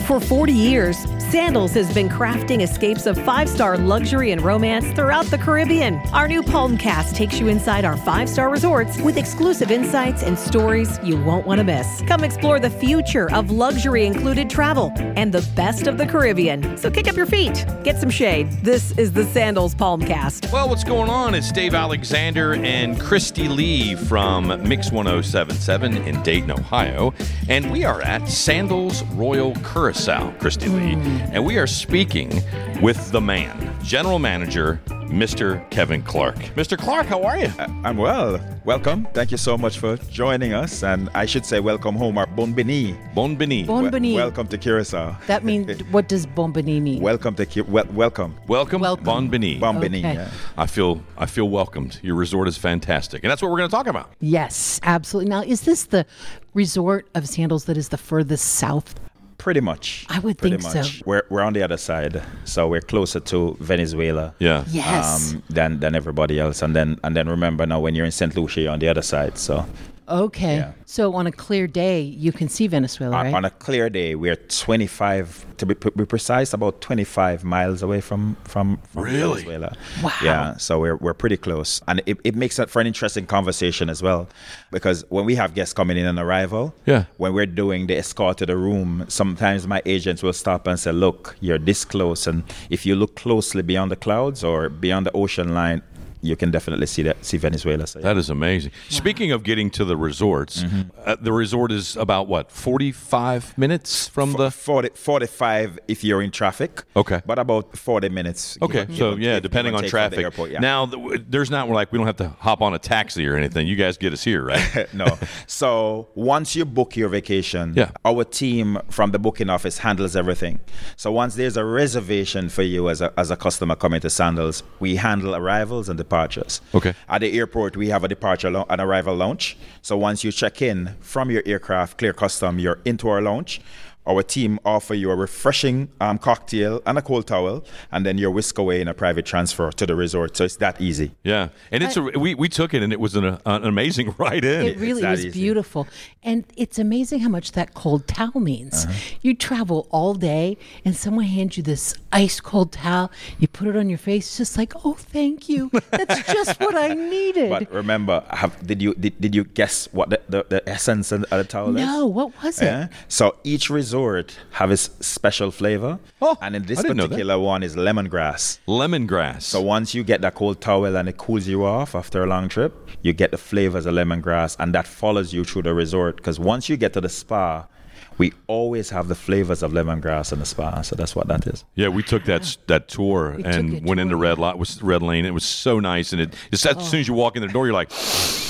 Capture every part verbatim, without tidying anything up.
For forty years, Sandals has been crafting escapes of five-star luxury and romance throughout the Caribbean. Our new Palmcast takes you inside our five-star resorts with exclusive insights and stories you won't want to miss. Come explore the future of luxury-included travel and the best of the Caribbean. So kick up your feet, get some shade. This is the Sandals Palmcast. Well, what's going on? It's Dave Alexander and Christy Lee from Mix one oh seven point seven in Dayton, Ohio. And we are at Sandals Royal Curacao, Christy Lee. Mm. And we are speaking with the man, General Manager, Mister Kevin Clark. Mister Clark, how are you? I'm well. Welcome. Thank you so much for joining us. And I should say welcome home, or Bon Bini. Bon Bini. Bon Bini. Wel- welcome to Curacao. That means, what does Bon Bini mean? Welcome to Cu- wel- welcome. Welcome. Welcome. Bon Bini. Bon Okay. Bini, yeah. I feel I feel welcomed. Your resort is fantastic. And that's what we're going to talk about. Yes, absolutely. Now, is this the resort of Sandals that is the furthest south? Pretty much. I would Pretty think much. so. We're we're on the other side, so we're closer to Venezuela. Yeah. Yes. Um, than than everybody else, and then and then remember now when you're in Saint Lucia, you're on the other side. So Okay. Yeah. So on a clear day, you can see Venezuela, on- right? on a clear day, we're twenty-five, to be, be precise, about twenty-five miles away from from, from Really? Venezuela. Wow. Yeah. So we're we're pretty close, and it, it makes it for an interesting conversation as well, because when we have guests coming in on arrival, Yeah. when we're doing the escort to the room, sometimes my agents will stop and say, "Look, you're this close, and if you look closely beyond the clouds or beyond the ocean line, you can definitely see that see Venezuela." So, That is amazing. Speaking of getting to the resorts, uh, the resort is about, what, forty-five minutes from the... forty, forty-five if you're in traffic. Okay. But about forty minutes. give Okay, or- so give or- yeah, give- depending give or on take from the traffic. airport, yeah. Now, th- there's not, we're like, we don't have to hop on a taxi or anything. You guys get us here, right? No. So once you book your vacation, Yeah. our team from the booking office handles everything. So once there's a reservation for you as a as a customer coming to Sandals, we handle arrivals and departures. Okay. At the airport, we have a departure lo- an arrival lounge. So once you check in from your aircraft, clear custom, you're into our lounge. Our team offer you a refreshing um, cocktail and a cold towel, and then you're whisked away in a private transfer to the resort. So it's that easy. Yeah, and it's a, we we took it and it was an, an amazing ride in. It really that was easy. beautiful. And it's amazing how much that cold towel means. Uh-huh. You travel all day and someone hands you this ice cold towel. You put it on your face, it's just like, oh, thank you. That's just what I needed. But remember, have, did you did, did you guess what the, the, the essence of the towel is? no, what was it? Yeah. So each resort have its special flavor. Oh, and in this I didn't know that. particular one is lemongrass. Lemongrass. So once you get that cold towel and it cools you off after a long trip, you get the flavors of lemongrass, and that follows you through the resort. Because once you get to the spa, we always have the flavors of lemongrass in the spa. So that's what that is. Yeah, we took that that tour We took and a went into tour, Red yeah. Lot was Red Lane. It was so nice, and it it's as soon as you walk in the door, you're like,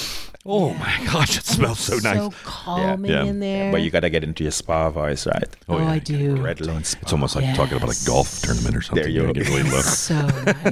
oh my gosh, it smells so nice. So calming Yeah. in there. But you got to get into your spa voice, right? oh, yeah, I you do. Red Lane Spa. It's almost like talking about a Yes. golf tournament or something. There you know, go. get really low. So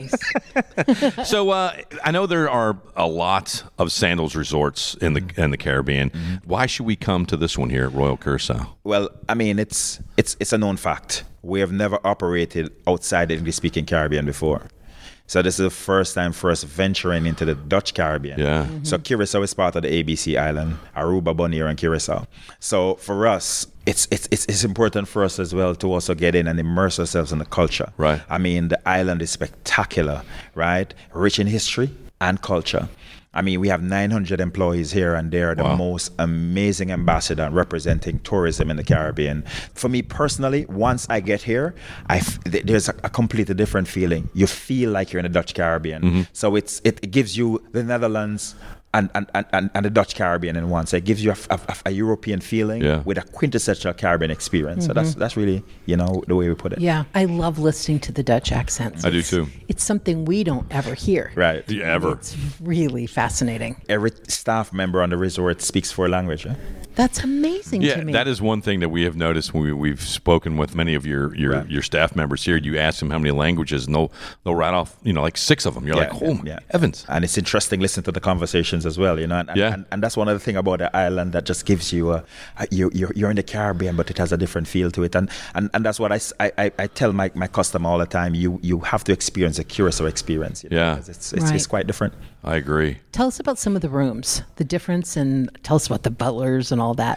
nice. So uh, I know there are a lot of Sandals resorts in the in the Caribbean. Why should we come to this one here at Royal Curacao? Well, I mean, it's it's it's a known fact. We have never operated outside the English-speaking Caribbean before. So this is the first time for us venturing into the Dutch Caribbean. Yeah. So Curacao is part of the A B C island, Aruba, Bonaire, and Curacao. So for us, it's, it's it's it's important for us as well to also get in and immerse ourselves in the culture. Right. I mean, the island is spectacular, right? Rich in history and culture. I mean, we have nine hundred employees here, and they're the Wow. most amazing ambassador representing tourism in the Caribbean. For me personally, once I get here, I f- th- there's a, a completely different feeling. You feel like you're in the Dutch Caribbean. Mm-hmm. So it's it, it gives you the Netherlands and, and, and, and, and the Dutch Caribbean in one. So it gives you a, a, a European feeling Yeah. with a quintessential Caribbean experience. So that's that's really, you know, the way we put it. Yeah, I love listening to the Dutch accents. I do It's- too. It's something we don't ever hear. Right. Yeah, ever. It's really fascinating. Every staff member on the resort speaks four languages. Eh? That's amazing Yeah, to me. that is one thing that we have noticed when we, we've spoken with many of your your, Right. your staff members here. You ask them how many languages, and they'll they'll rattle off, you know, like six of them. You're Yeah, like, oh my yeah. heavens. And it's interesting listening to the conversations as well, you know. And, Yeah. and, and that's one other thing about the island that just gives you a, a you you're, you're in the Caribbean, but it has a different feel to it. And and, and that's what I, s- I, I- I tell my, my customer all the time. You you have to experience a Curacao experience. You know, Yeah. because It's it's, Right. it's quite different. I agree. Tell us about some of the rooms, the difference, and tell us about the butlers and all that.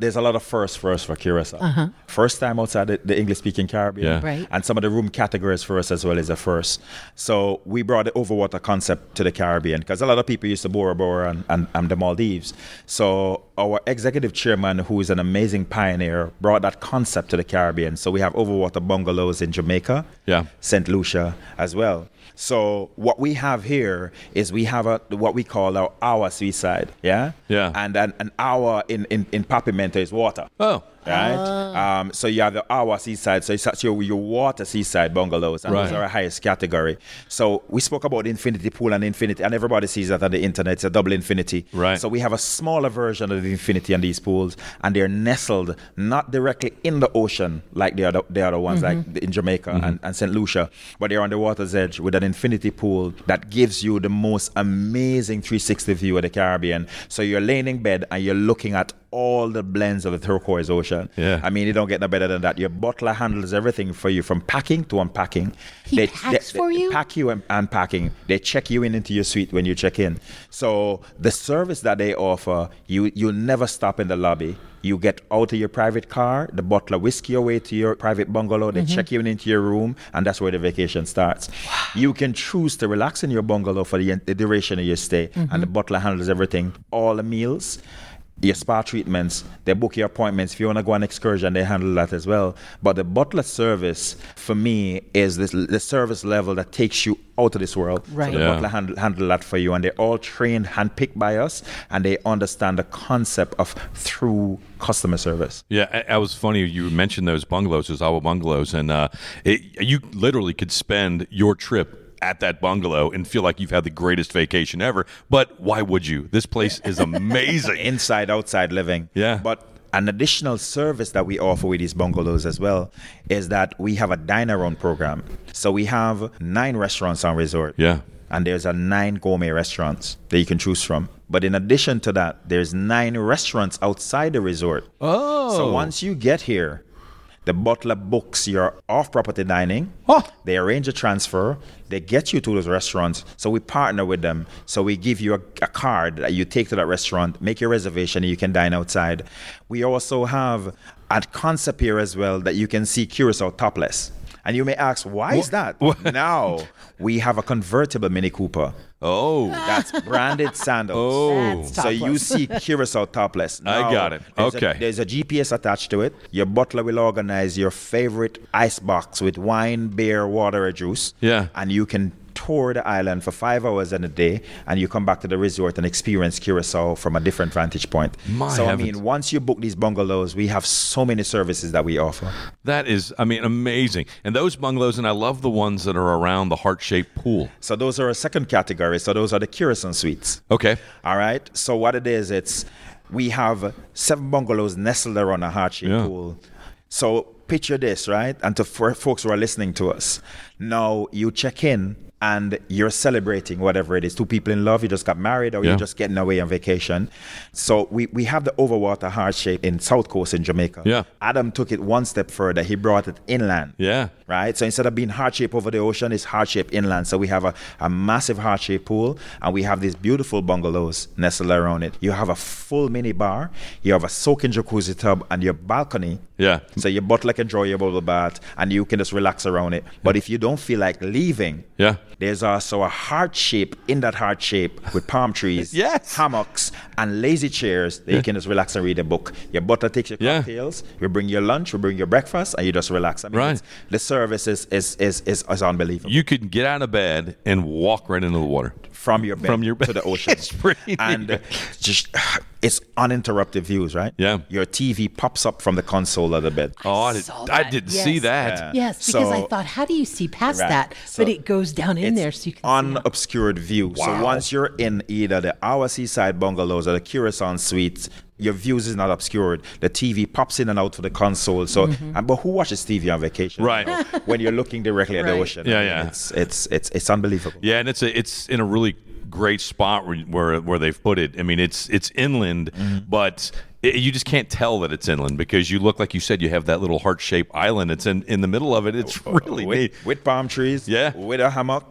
there's a lot of firsts for us for Curacao. Uh-huh. First time outside the, the English-speaking Caribbean. Yeah. Right. And some of the room categories for us as well is a first. So we brought the overwater concept to the Caribbean because a lot of people used to Bora Bora and, and, and the Maldives. So our executive chairman, who is an amazing pioneer, brought that concept to the Caribbean. So we have overwater bungalows in Jamaica, Yeah. Saint Lucia as well. So what we have here is we have a what we call our hour seaside, yeah, Yeah. and an, an hour in in in Papimento is water. Oh. Right. Um, so you have the our seaside. So it's that's your your water seaside bungalows, and Right. those are our highest category. So we spoke about the infinity pool and infinity, and everybody sees that on the internet. It's a double infinity. Right. So we have a smaller version of the infinity on these pools, and they're nestled not directly in the ocean like the other the other ones, like in Jamaica and, and Saint Lucia, but they're on the water's edge with an infinity pool that gives you the most amazing three sixty view of the Caribbean. So you're laying in bed and you're looking at all the blends of the turquoise ocean. Yeah. I mean, you don't get no better than that. Your butler handles everything for you from packing to unpacking. He packs for you? Pack you and unpacking. They check you in into your suite when you check in. So the service that they offer, you you'll never stop in the lobby. You get out of your private car, the butler whisk you away to your private bungalow, they check you in into your room, and that's where the vacation starts. You can choose to relax in your bungalow for the, the duration of your stay, and the butler handles everything, all the meals, your spa treatments, they book your appointments. If you want to go on an excursion, they handle that as well. But the butler service, for me, is this, the service level that takes you out of this world. Right. So the Yeah. butler handle, handle that for you, and they're all trained, handpicked by us, and they understand the concept of through customer service. Yeah, I, I was funny. You mentioned those bungalows, those Awa bungalows, and uh, it, you literally could spend your trip at that bungalow and feel like you've had the greatest vacation ever. But why would you? This place is amazing. Inside, outside living. Yeah. But an additional service that we offer with these bungalows as well is that we have a dine-around program. So we have nine restaurants on resort. Yeah. And there's a nine gourmet restaurants that you can choose from. But in addition to that, there's nine restaurants outside the resort. Oh. So once you get here, the butler books your off-property dining. Oh. They arrange a transfer. They get you to those restaurants. So we partner with them. So we give you a, a card that you take to that restaurant, make your reservation, and you can dine outside. We also have a concept here as well that you can see Curacao topless. And you may ask, why is that? Now, we have a convertible Mini Cooper. Oh. That's branded sandals. Oh. That's So you topless. see Curacao topless. I Now, got it. there's Okay. A, there's a G P S attached to it. Your butler will organize your favorite ice box with wine, beer, water, or juice. Yeah. And you can tour the island for five hours in a day, and you come back to the resort and experience Curacao from a different vantage point. My so, heavens. I mean, once you book these bungalows, we have so many services that we offer. That is, I mean, amazing. And those bungalows, and I love the ones that are around the heart-shaped pool. So those are a second category. So those are the Curacao suites. Okay. All right. So what it is, it's we have seven bungalows nestled around a heart-shaped Yeah. pool. So picture this, right? And to for folks who are listening to us, now you check in and you're celebrating whatever it is. Two people in love, you just got married, or Yeah. you're just getting away on vacation. So we, we have the overwater heart shape in South Coast in Jamaica. Yeah. Adam took it one step further. He brought it inland. Yeah. Right? So instead of being heart shape over the ocean, it's heart shape inland. So we have a, a massive heart shape pool, and we have these beautiful bungalows nestled around it. You have a full mini bar, you have a soaking jacuzzi tub, and your balcony. Yeah. So your butler can draw your bubble bath, and you can just relax around it. But if you don't feel like leaving, Yeah. there's also a heart shape in that heart shape with palm trees, Yes. hammocks, and lazy chairs that you can just relax and read a book. Your butler takes your Yeah. cocktails, we bring your lunch, we bring your breakfast, and you just relax. I mean, Right. it's- the service is, is, is, is, is unbelievable. You could get out of bed and walk right into the water. From your bed From your bed. to the ocean. It's pretty And neat. just it's uninterrupted views, right? Yeah. Your T V pops up from the console of the bed. Oh, I, did, saw I that. didn't Yes. see that. Yeah. Yes, because I So- thought, how do you see past Right. that? So but it goes down in It's there, so you can see. unobscured view. So Wow. once you're in either the Our Seaside bungalows or the Curacao suites, your views is not obscured. The T V pops in and out for the console. So, Mm-hmm. and, but who watches T V on vacation? Right. You know, when you're looking directly at the Right. ocean. Yeah, I mean, yeah. It's it's it's it's unbelievable. Yeah, and it's a, it's in a really great spot where where, where they've put it. I mean, it's it's inland, but it, you just can't tell that it's inland because you look like you said you have that little heart-shaped island. It's in in the middle of it. It's really neat. With, with palm trees. Yeah. With a hammock.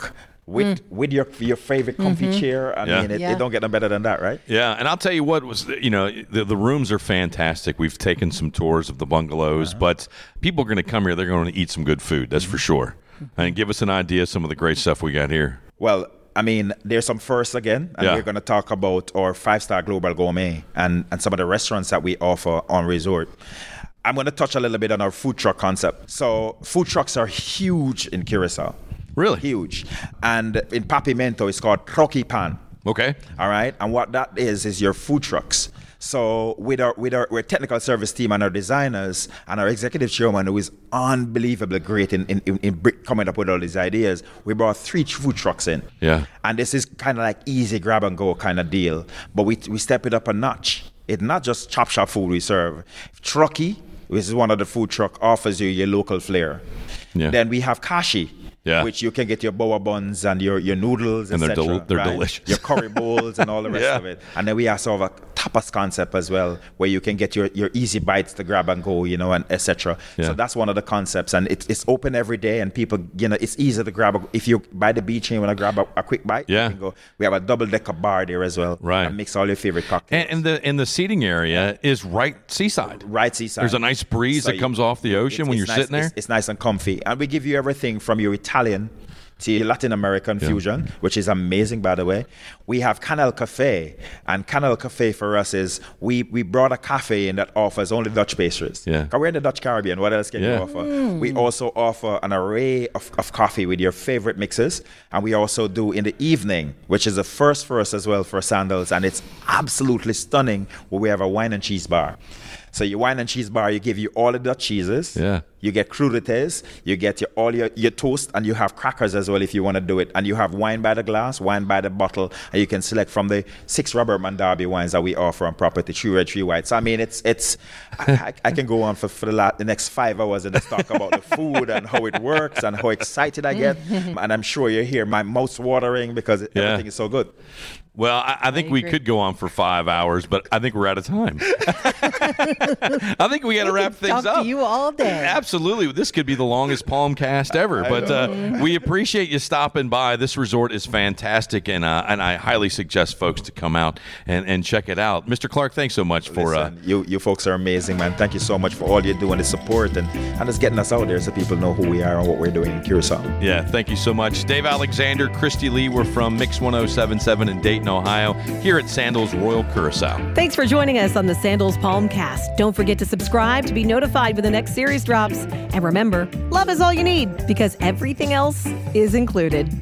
with with your your favorite comfy chair. I Yeah. mean, it, Yeah. it don't get no better than that, right? Yeah, and I'll tell you what was, you know, the, the rooms are fantastic. We've taken some tours of the bungalows, Uh-huh. but people are going to come here. They're going to eat some good food, that's for sure. And give us an idea of some of the great stuff we got here. Well, I mean, there's some firsts again, and Yeah. we're going to talk about our five-star global gourmet and, and some of the restaurants that we offer on resort. I'm going to touch a little bit on our food truck concept. So food trucks are huge in Curacao. Really? Huge. And in Papimento, it's called Troqui Pan. Okay. All right. And what that is, is your food trucks. So with our with our, our technical service team and our designers and our executive chairman, who is unbelievably great in, in, in, in br- coming up with all these ideas, we brought three food trucks in. Yeah. And this is kind of like easy grab and go kind of deal. But we we step it up a notch. It's not just chop shop food we serve. Truckee, which is one of the food truck, offers you your local flair. Yeah. Then we have Kashi, Yeah. which you can get your boa buns and your, your noodles, And they're et cetera, del- they're right? delicious. Your curry bowls and all the rest Yeah. of it. And then we also have a tapas concept as well, where you can get your, your easy bites to grab and go, you know, and et cetera. Yeah. So that's one of the concepts, and it's it's open every day, and people, you know, it's easy to grab. A, if you by the beach and you want to grab a, a quick bite, Yeah. you can go. We have a double decker bar there as well, Right. And mix all your favorite cocktails. And, and the and the seating area is right seaside. Right seaside. There's a nice breeze So that you- comes off the ocean it's- when it's you're nice- sitting there. It's, it's nice and comfy. And we give you everything from your Italian to your Latin American Yeah. fusion, which is amazing, by the way. We have Canal Cafe. And Canal Cafe for us is we, we brought a cafe in that offers only Dutch pastries. Yeah. 'Cause we're in the Dutch Caribbean. What else can Yeah. you offer? We also offer an array of, of coffee with your favorite mixes. And we also do in the evening, which is a first for us as well for Sandals. And it's absolutely stunning, where we have a wine and cheese bar. So your wine and cheese bar, you give you all the Dutch cheeses. Yeah. You get crudités, you get your all your, your toast, and you have crackers as well if you want to do it. And you have wine by the glass, wine by the bottle, and you can select from the six Robert Mondavi wines that we offer on property, three red, three white. So I mean, it's it's I, I, I can go on for, for the, la- the next five hours and just talk about the food and how it works and how excited I get. And I'm sure you hear my mouth watering because Yeah. everything is so good. Well, I, I think we agree. could go on for five hours, but I think we're out of time. I think we got to wrap things Talk up. to you all day. Absolutely. This could be the longest Palmcast ever, but uh, we appreciate you stopping by. This resort is fantastic, and uh, and I highly suggest folks to come out and, and check it out. Mister Clark, thanks so much for uh, Listen, you you folks are amazing, man. Thank you so much for all you do and the support and, and just getting us out there so people know who we are and what we're doing in Curacao. yeah, thank you so much. Dave Alexander, Christy Lee, we're from Mix one oh seven point seven in Dayton, Ohio, here at Sandals Royal Curacao. Thanks for joining us on the Sandals Palmcast. Don't forget to subscribe to be notified when the next series drops. And remember, love is all you need because everything else is included.